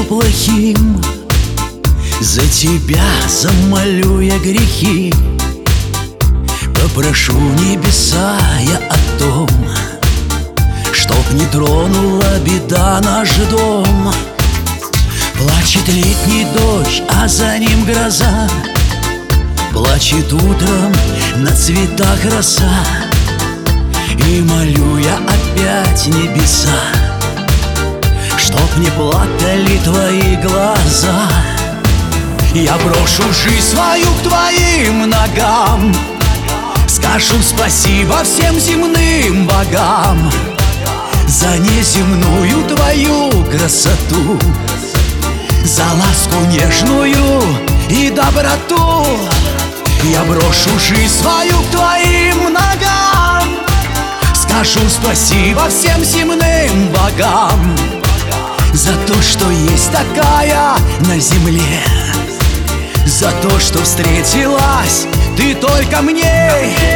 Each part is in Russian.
плохим. За тебя замолю я грехи, попрошу небеса я о том, чтоб не тронула беда наш дом. Плачет летний дождь, а за ним гроза, плачет утром на цветах роса. И молю я опять небеса, чтоб не плакали твои глаза. Я брошу жизнь свою к твоим ногам, скажу спасибо всем земным богам за неземную твою красоту, за ласку нежную и доброту. Я брошу жизнь свою к твоим ногам, скажу спасибо всем земным богам за то, что есть такая на земле, за то, что встретилась ты только мне.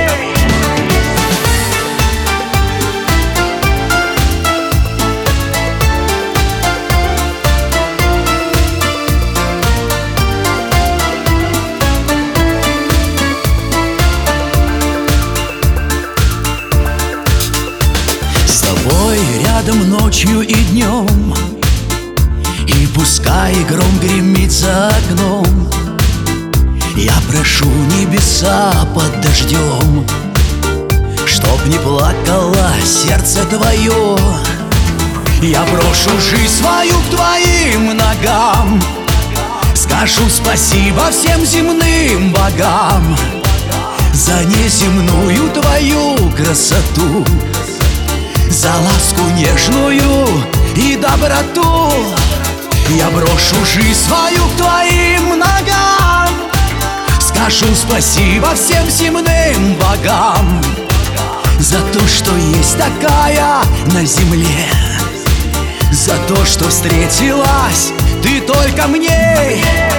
С тобой рядом ночью и днем, и пускай гром гремит за окном, я прошу небеса под дождем, чтоб не плакало сердце твое. Я брошу жизнь свою к твоим ногам, скажу спасибо всем земным богам за неземную твою красоту, за ласку нежную и доброту. Я брошу жизнь свою к твоим ногам, скажу спасибо всем земным богам за то, что есть такая на земле, за то, что встретилась ты только мне.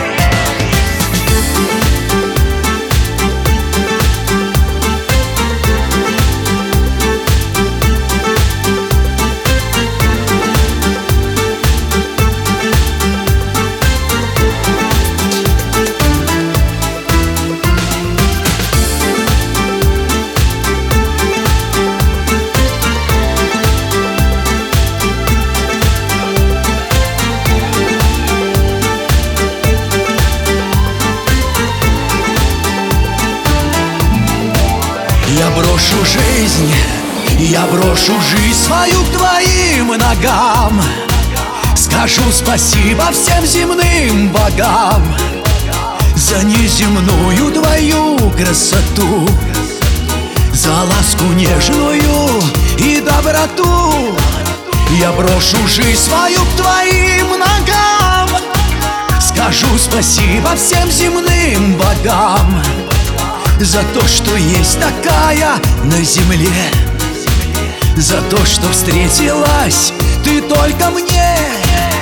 Я брошу жизнь, я брошу жизнь свою к твоим ногам, скажу спасибо всем земным богам за неземную твою красоту, за ласку нежную и доброту. Я брошу жизнь свою к твоим ногам, скажу спасибо всем земным богам за то, что есть такая на земле, за то, что встретилась ты только мне.